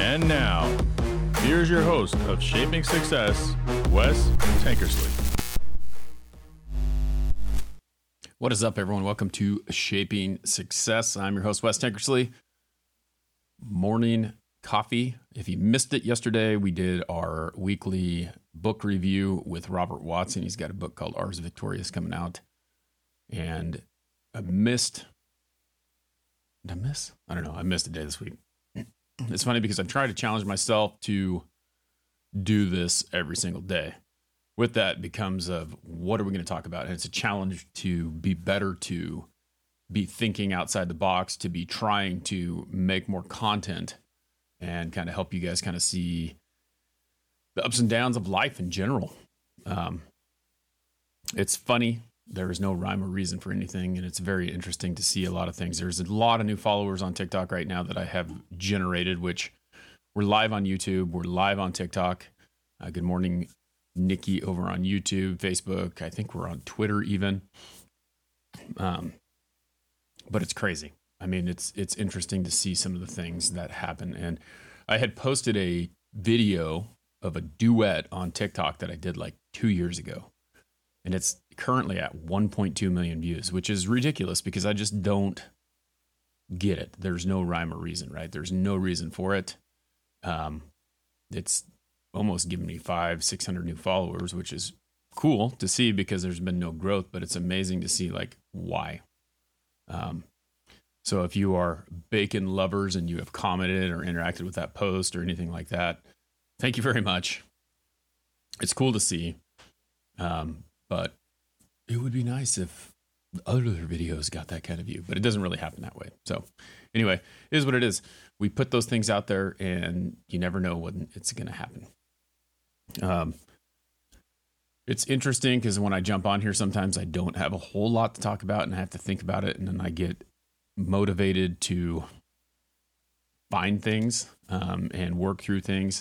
And now, here's your host of Shaping Success, Wes Tankersley. What is up, everyone? Welcome to Shaping Success. I'm your host, Wes Tankersley. Morning coffee. If you missed it yesterday, we did our weekly book review with Robert Watson. He's got a book called Ars Victorious coming out. And I missed a day this week. It's funny because I've tried to challenge myself to do this every single day. With that becomes of what are we going to talk about? And it's a challenge to be better, to be thinking outside the box, to be trying to make more content and kind of help you guys kind of see the ups and downs of life in general. It's funny. There is no rhyme or reason for anything, and it's very interesting to see a lot of things. There's a lot of new followers on TikTok right now that I have generated, which we're live on YouTube. We're live on TikTok. Good morning, Nikki, over on YouTube, Facebook. I think we're on Twitter even. But it's crazy. I mean, it's interesting to see some of the things that happen. And I had posted a video of a duet on TikTok that I did like 2 years ago. And it's currently at 1.2 million views, which is ridiculous because I just don't get it. There's no rhyme or reason, right? There's no reason for it. It's almost given me 500-600 new followers, which is cool to see because there's been no growth, but it's amazing to see like why. So if you are bacon lovers and you have commented or interacted with that post or anything like that, thank you very much. It's cool to see. But it would be nice if other videos got that kind of view, but it doesn't really happen that way. So anyway, it is what it is. We put those things out there and you never know when it's going to happen. It's interesting because when I jump on here, sometimes I don't have a whole lot to talk about and I have to think about it. And then I get motivated to find things and work through things.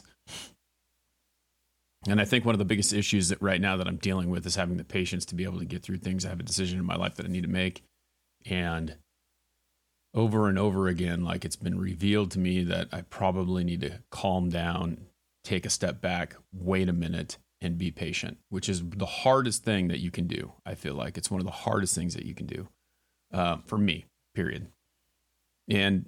And I think one of the biggest issues that right now that I'm dealing with is having the patience to be able to get through things. I have a decision in my life that I need to make. And over and over again, like it's been revealed to me that I probably need to calm down, take a step back, wait a minute, and be patient, which is the hardest thing that you can do. I feel like it's one of the hardest things that you can do for me, period. And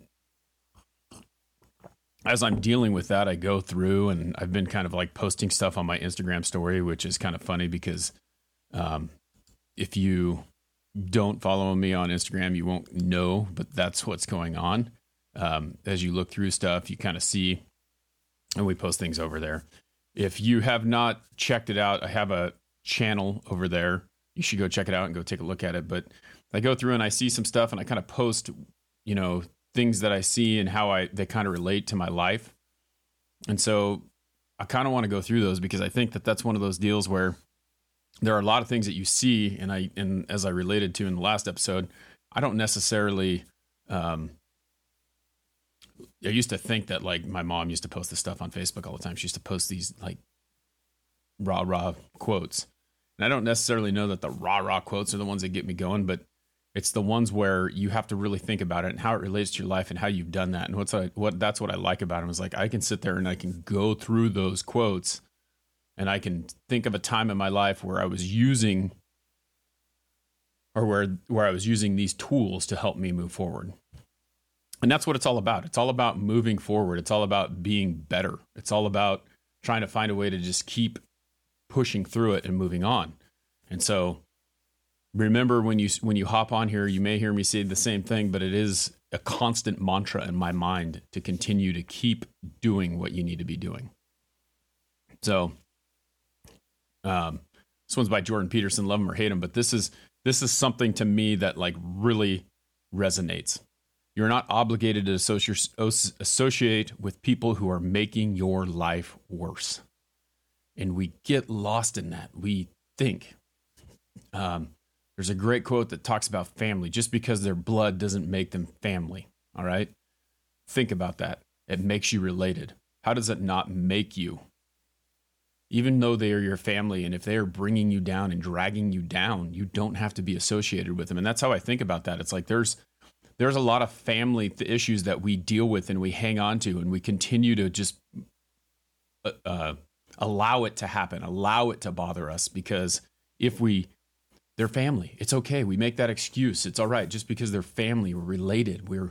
as I'm dealing with that, I go through and I've been kind of like posting stuff on my Instagram story, which is kind of funny because if you don't follow me on Instagram, you won't know, but that's what's going on. As you look through stuff, you kind of see, and we post things over there. If you have not checked it out, I have a channel over there. You should go check it out and go take a look at it. But I go through and I see some stuff and I kind of post, things that I see and how they kind of relate to my life. And so I kind of want to go through those because I think that that's one of those deals where there are a lot of things that you see. And as I related to in the last episode, I don't necessarily, I used to think that like my mom used to post this stuff on Facebook all the time. She used to post these like rah quotes. And I don't necessarily know that the rah quotes are the ones that get me going, but it's the ones where you have to really think about it and how it relates to your life and how you've done that. And that's what I like about them is like, I can sit there and I can go through those quotes and I can think of a time in my life where I was using where I was using these tools to help me move forward. And that's what it's all about. It's all about moving forward. It's all about being better. It's all about trying to find a way to just keep pushing through it and moving on. And so remember when you hop on here, you may hear me say the same thing, but it is a constant mantra in my mind to continue to keep doing what you need to be doing. So this one's by Jordan Peterson, love him or hate him, but this is something to me that like really resonates. You're not obligated to associate with people who are making your life worse. And we get lost in that. We think. There's a great quote that talks about family. Just because they're blood doesn't make them family. All right? Think about that. It makes you related. How does it not make you? Even though they are your family, and if they are bringing you down and dragging you down, you don't have to be associated with them. And that's how I think about that. It's like there's there's a lot of family issues that we deal with and we hang on to, and we continue to just allow it to happen, allow it to bother us, because they're family. It's okay. We make that excuse. It's all right. Just because they're family, we're related. We're,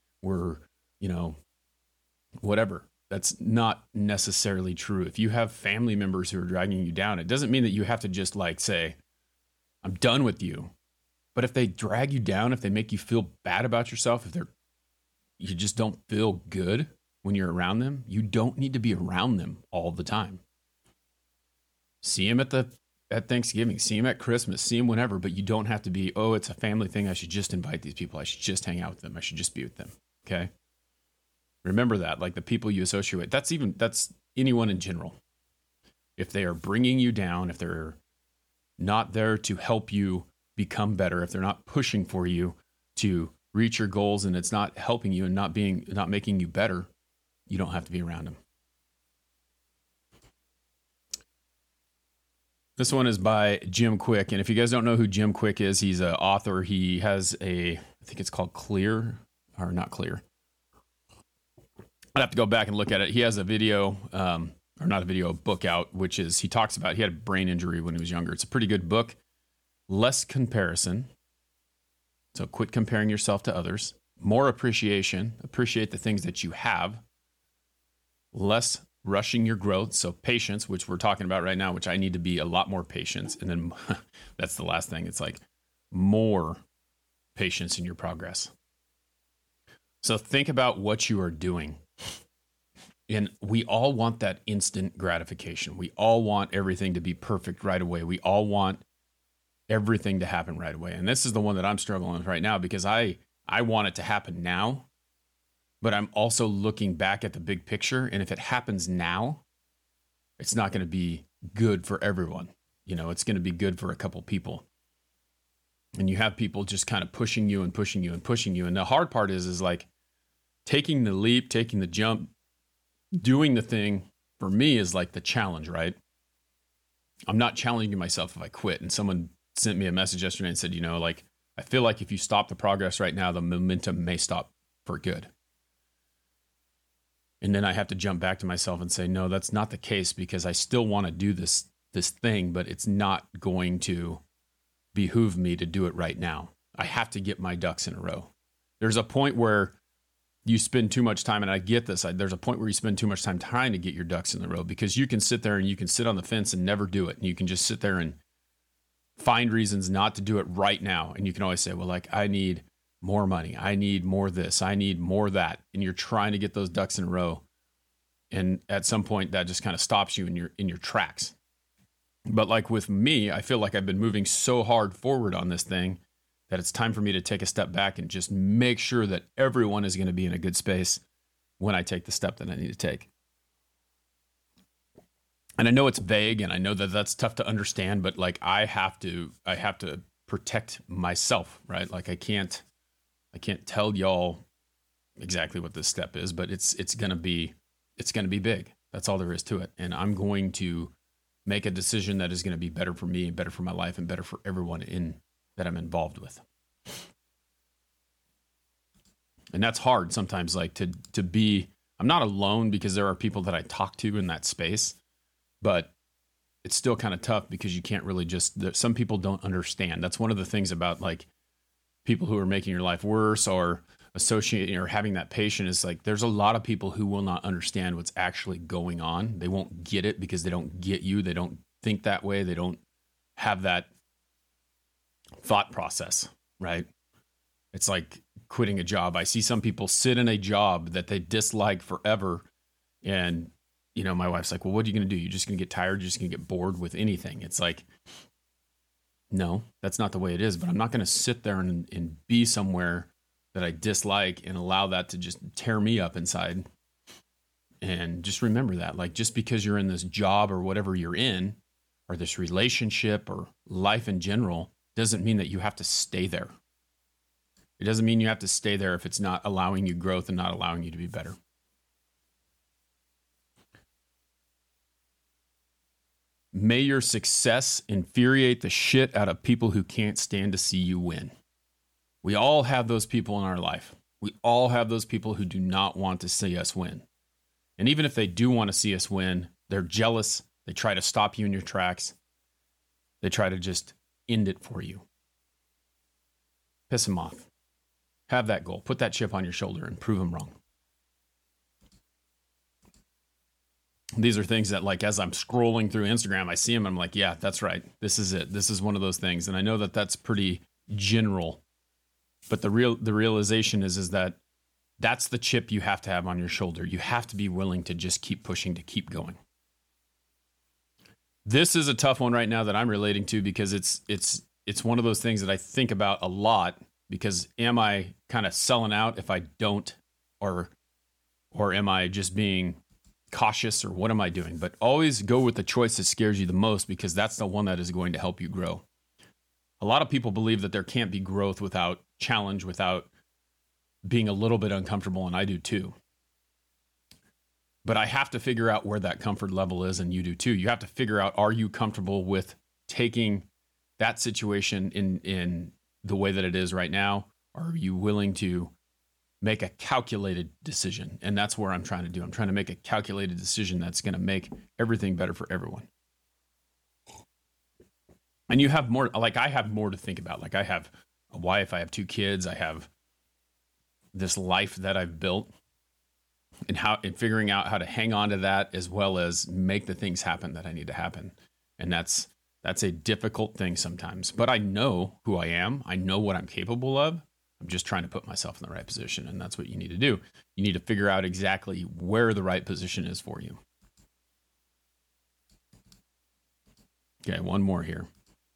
whatever. That's not necessarily true. If you have family members who are dragging you down, it doesn't mean that you have to just like say, I'm done with you. But if they drag you down, if they make you feel bad about yourself, you just don't feel good when you're around them, you don't need to be around them all the time. See them at Thanksgiving, see them at Christmas, see them whenever, but you don't have to be, oh, it's a family thing. I should just invite these people. I should just hang out with them. I should just be with them. Okay. Remember that, like the people you associate with, that's anyone in general. If they are bringing you down, if they're not there to help you become better, if they're not pushing for you to reach your goals, and it's not helping you and not making you better, you don't have to be around them. This one is by Jim Kwik. And if you guys don't know who Jim Kwik is, he's an author. He has I think it's called Clear, or not Clear. I'd have to go back and look at it. He has a video, or not a video, a book out, which is, he talks about, he had a brain injury when he was younger. It's a pretty good book. Less comparison. So quit comparing yourself to others. More appreciation. Appreciate the things that you have. Less rushing your growth. So patience, which we're talking about right now, which I need to be a lot more patient. And then that's the last thing. It's like more patience in your progress. So think about what you are doing. And we all want that instant gratification. We all want everything to be perfect right away. We all want everything to happen right away. And this is the one that I'm struggling with right now, because I want it to happen now, but I'm also looking back at the big picture. And if it happens now, it's not going to be good for everyone. It's going to be good for a couple people. And you have people just kind of pushing you and pushing you and pushing you. And the hard part is like taking the leap, taking the jump, doing the thing for me is like the challenge, right? I'm not challenging myself if I quit. And someone sent me a message yesterday and said, I feel like if you stop the progress right now, the momentum may stop for good. And then I have to jump back to myself and say, no, that's not the case, because I still want to do this thing, but it's not going to behoove me to do it right now. I have to get my ducks in a row. There's a point where you spend too much time, and I get this, there's a point where you spend too much time trying to get your ducks in the row, because you can sit there and you can sit on the fence and never do it. And you can just sit there and find reasons not to do it right now. And you can always say, well, like, I need more money. I need more this. I need more that. And you're trying to get those ducks in a row. And at some point that just kind of stops you in your tracks. But like with me, I feel like I've been moving so hard forward on this thing that it's time for me to take a step back and just make sure that everyone is going to be in a good space when I take the step that I need to take. And I know it's vague, and I know that that's tough to understand, but like I have to protect myself, right? Like I can't tell y'all exactly what this step is, but it's going to be big. That's all there is to it. And I'm going to make a decision that is going to be better for me and better for my life and better for everyone that I'm involved with. And that's hard sometimes, like to be, I'm not alone because there are people that I talk to in that space, but it's still kind of tough because you can't really some people don't understand. That's one of the things about like people who are making your life worse or associating or having that patient is like, there's a lot of people who will not understand what's actually going on. They won't get it because they don't get you. They don't think that way. They don't have that thought process, right? It's like quitting a job. I see some people sit in a job that they dislike forever. And, my wife's like, well, what are you going to do? You're just going to get tired. You're just going to get bored with anything. It's like, no, that's not the way it is. But I'm not going to sit there and be somewhere that I dislike and allow that to just tear me up inside. And just remember that, like, just because you're in this job or whatever you're in, or this relationship or life in general, doesn't mean that you have to stay there. It doesn't mean you have to stay there if it's not allowing you growth and not allowing you to be better. May your success infuriate the shit out of people who can't stand to see you win. We all have those people in our life. We all have those people who do not want to see us win. And even if they do want to see us win, they're jealous. They try to stop you in your tracks. They try to just end it for you. Piss them off. Have that goal. Put that chip on your shoulder and prove them wrong. These are things that, like, as I'm scrolling through Instagram, I see them. I'm like, yeah, that's right. This is it. This is one of those things. And I know that that's pretty general. But the realization is that that's the chip you have to have on your shoulder. You have to be willing to just keep pushing, to keep going. This is a tough one right now that I'm relating to, because it's one of those things that I think about a lot, because am I kind of selling out if I don't, or am I just being cautious, or what am I doing? But always go with the choice that scares you the most, because that's the one that is going to help you grow. A lot of people believe that there can't be growth without challenge, without being a little bit uncomfortable, and I do too. But I have to figure out where that comfort level is, and you do too. You have to figure out, are you comfortable with taking that situation in the way that it is right now? Or are you willing to make a calculated decision? And that's where I'm trying to do. I'm trying to make a calculated decision that's going to make everything better for everyone. And you have more, like I have more to think about. Like, I have a wife, I have 2 kids, I have this life that I've built, and figuring out how to hang on to that, as well as make the things happen that I need to happen. And that's a difficult thing sometimes, but I know who I am. I know what I'm capable of. I'm just trying to put myself in the right position. And that's what you need to do. You need to figure out exactly where the right position is for you. Okay, one more here.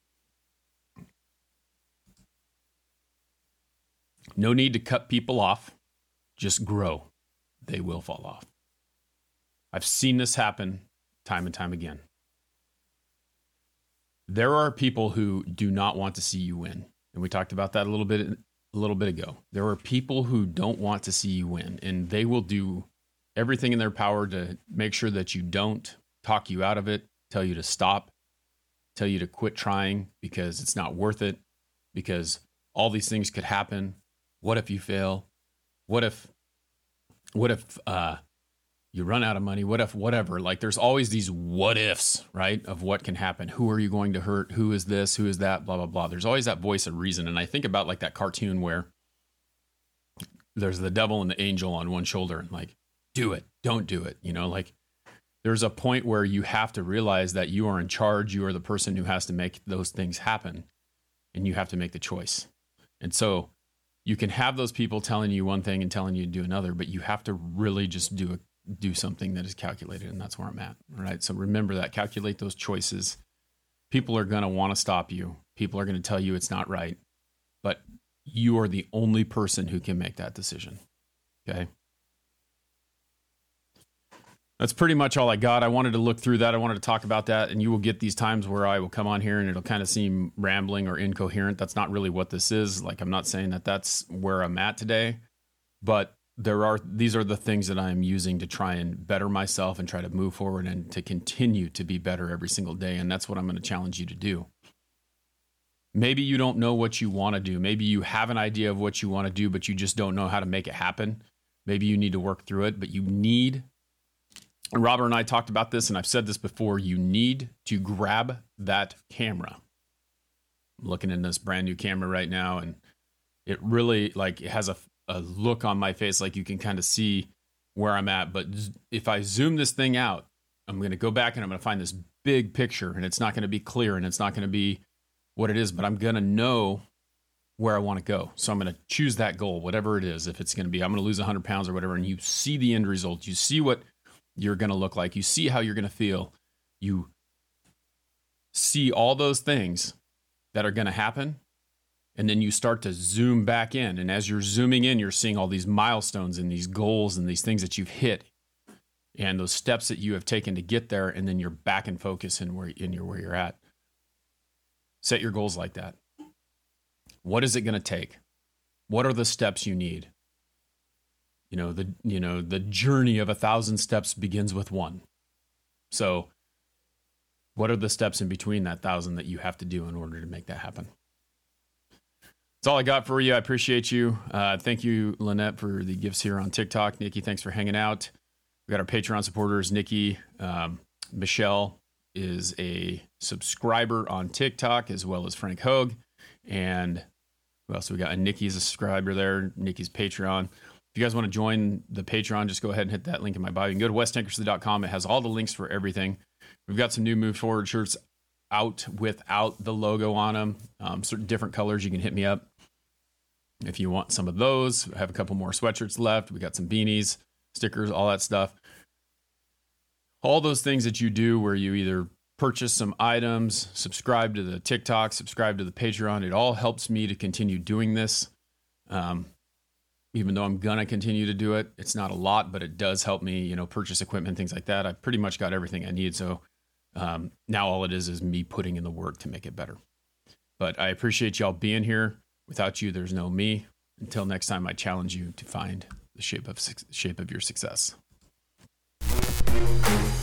No need to cut people off. Just grow. They will fall off. I've seen this happen time and time again. There are people who do not want to see you win. And we talked about that a little bit ago. There are people who don't want to see you win, and they will do everything in their power to make sure that you don't, talk you out of it, tell you to stop, tell you to quit trying because it's not worth it, because all these things could happen. What if you fail? What if you run out of money? What if whatever? Like, there's always these what ifs, right? Of what can happen. Who are you going to hurt? Who is this? Who is that? Blah, blah, blah. There's always that voice of reason. And I think about like that cartoon where there's the devil and the angel on one shoulder, and like, do it, don't do it. You know, like, there's a point where you have to realize that you are in charge. You are the person who has to make those things happen, and you have to make the choice. And so you can have those people telling you one thing and telling you to do another, but you have to really just do something that is calculated. And that's where I'm at. All right. So remember that, calculate those choices. People are going to want to stop you. People are going to tell you it's not right, but you are the only person who can make that decision. Okay. That's pretty much all I got. I wanted to look through that. I wanted to talk about that. And you will get these times where I will come on here and it'll kind of seem rambling or incoherent. That's not really what this is. Like, I'm not saying that that's where I'm at today, but these are the things that I'm using to try and better myself and try to move forward and to continue to be better every single day. And that's what I'm going to challenge you to do. Maybe you don't know what you want to do. Maybe you have an idea of what you want to do, but you just don't know how to make it happen. Maybe you need to work through it, but and Robert and I talked about this, and I've said this before, you need to grab that camera. I'm looking in this brand new camera right now, and it really, like, it has a look on my face, like you can kind of see where I'm at. But if I zoom this thing out, I'm going to go back and I'm going to find this big picture, and it's not going to be clear, and it's not going to be what it is, but I'm going to know where I want to go. So I'm going to choose that goal, whatever it is. If it's going to be, I'm going to lose 100 pounds or whatever, and you see the end result, you see what you're going to look like, you see how you're going to feel, you see all those things that are going to happen, and then you start to zoom back in. And as you're zooming in, you're seeing all these milestones and these goals and these things that you've hit and those steps that you have taken to get there, and then you're back in focus and where you're at. Set your goals like that. What is it going to take? What are the steps you need? The journey of 1,000 steps begins with 1. So what are the steps in between that 1,000 that you have to do in order to make that happen? That's all I got for you. I appreciate you. Thank you, Lynette, for the gifts here on TikTok. Nikki, thanks for hanging out. We got our Patreon supporters. Nikki, Michelle is a subscriber on TikTok, as well as Frank Hogue. And who else we got? And Nikki's a subscriber there. Nikki's Patreon. If you guys want to join the Patreon, just go ahead and hit that link in my bio. You can go to westankersley.com. It has all the links for everything. We've got some new Move Forward shirts out without the logo on them. Certain different colors. You can hit me up if you want some of those. I have a couple more sweatshirts left. We got some beanies, stickers, all that stuff. All those things that you do where you either purchase some items, subscribe to the TikTok, subscribe to the Patreon. It all helps me to continue doing this. Even though I'm going to continue to do it, it's not a lot, but it does help me, purchase equipment, things like that. I've pretty much got everything I need. So now all it is me putting in the work to make it better. But I appreciate y'all being here. Without you, there's no me. Until next time, I challenge you to find the shape of your success.